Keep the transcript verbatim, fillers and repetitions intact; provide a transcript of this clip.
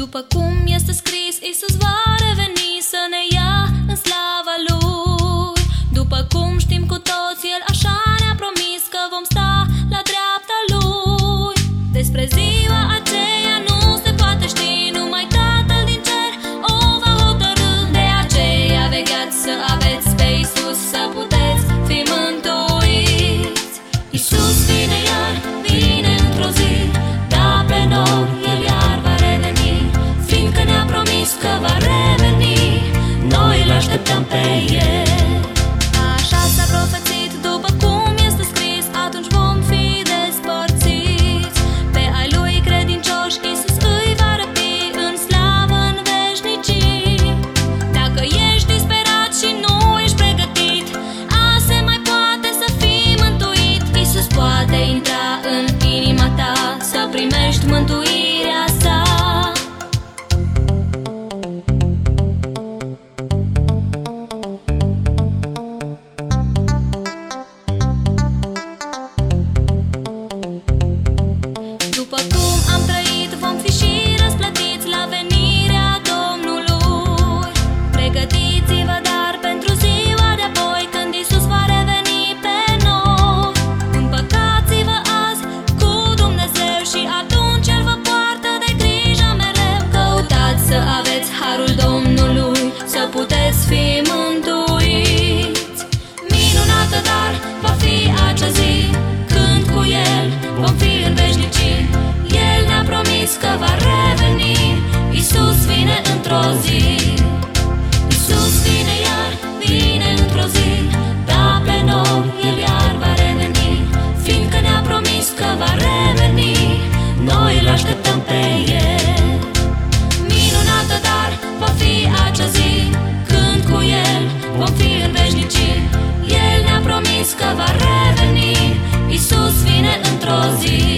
După cum este scris, Iisus va reveni să ne ia în slava Lui. După cum știm cu toți, El așa ne-a promis că vom sta la dreapta Lui. Despre ziua aceea nu se poate ști, numai Tatăl din cer o va hotărî. De aceea vegheați să aveți pe Iisus, să puteți fi mântuiți. Iisus vine iar, vine într-o zi, da pe noi El iar va reveni. Fiindcă ne-a promis că va reveni, noi îl așteptăm pe El. Așa s-a profețit, după cum este scris, atunci vom fi despărțiți. Pe ai Lui credincioși Iisus îi va răpi în slavă în veșnicii. Dacă ești disperat și nu ești pregătit, azi se mai poate să fii mântuit. Iisus poate intra în inima ta, să primești mântuirea sa. După cum am trăit, vom fi și răsplătiți la venirea Domnului. Pregătiți-vă dar pentru ziua de-apoi, când Iisus va reveni pe noi. Împăcați-vă azi cu Dumnezeu și atunci El vă poartă de grijă mereu. Căutați să aveți harul Domnului, să puteți fi mântuiți. Minunată dar va fi acea zi, când cu El vom fi în veșnicii. El ne-a promis că va reveni, Iisus vine într-o zi. Iisus vine iar, vine într-o zi, da pe noi El iar va reveni. Fiindcă ne-a promis că va reveni, noi îl așteptăm pe El. Minunată dar va fi acea zi, când cu El vom fi în veșnicii. El ne-a promis că va reveni, Iisus vine într-o zi.